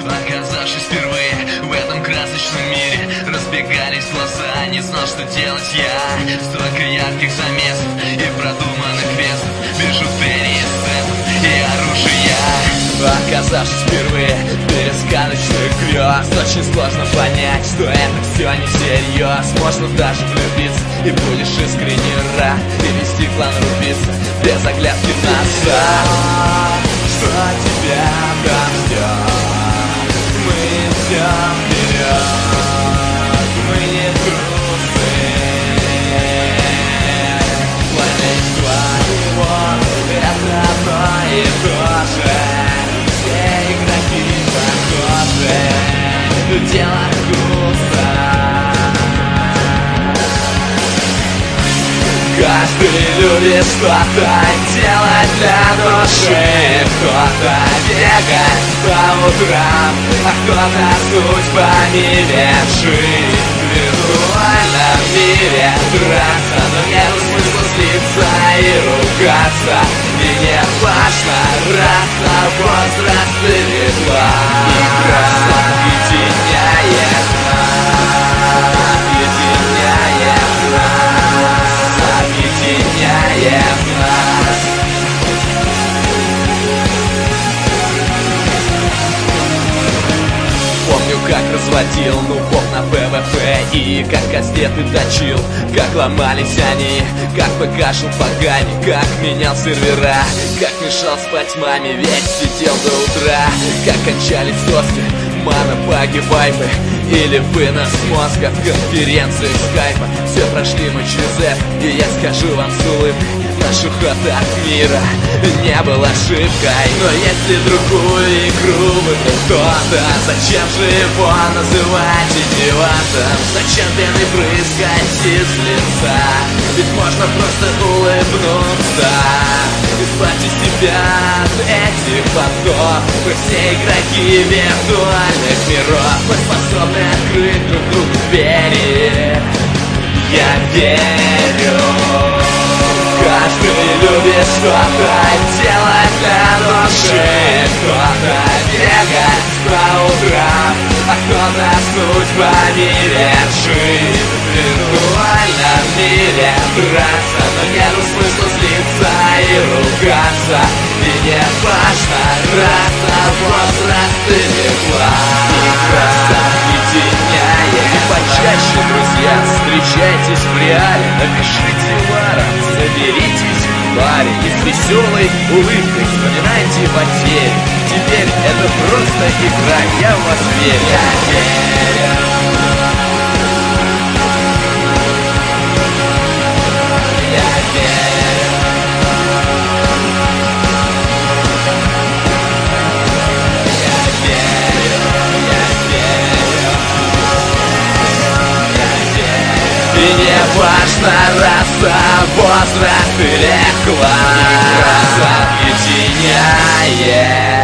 Оказавшись впервые в этом красочном мире, разбегались глаза, не знал, что делать я. Столько ярких замесов и продуманных весов, бижутерии, сценов и оружия. Оказавшись впервые перед сказочных грез, очень сложно понять, что это все не всерьез. Можно даже влюбиться и будешь искренне рад, и вести план рубиться без оглядки назад. Что тебя там ждет? Мы идем вперед, мы не трусы. Планет твоего, это одно и то же. Все игроки похожи, дело вкуса. Каждый любит что-то делать для души. Кто-то бегает по утрам, а кто-то судьбами ветшит. В виртуальном мире драться, но нет смысла злиться и ругаться. И не важно раса, возраст или класс. Игра объединяет нас, объединяет нас, объединяет нас. Помню, как разводил нубов на ПВП, и как кастеты точил, как ломались они, как ПК-шил погани, как менял сервера, как мешал спать маме, ведь сидел до утра, как кончались соски, мана, баги, вайпы или вынос мозга в конференции скайпа. Все прошли мы через это, и я скажу вам с улыбкой, наш уход от мира не был ошибкой. Но если другую игру выбрал кто-то, зачем же его называть идиотом? Зачем пены брызгать из лица? Ведь можно просто улыбнуться. Избавьте себя от этих понтов. Мы все игроки виртуальных миров, мы способны открыть друг другу двери. Я верю. Каждый любит что-то делать для души. Кто-то бегает по утрам, а кто-то судьбами решит. В виртуальном мире драться, но нет смысла злиться и ругаться. И не важно раса, возраст или класс. Игра объединяет. И почаще, друзья, встречайтесь в реале. Напишите варом, соберитесь в баре и с веселой улыбкой вспоминайте потери. Теперь это просто игра, я в вас верю. Я верю. Я верю. Я верю. Я верю. Я верю. И не важно раса, возраст или класс, объединяет.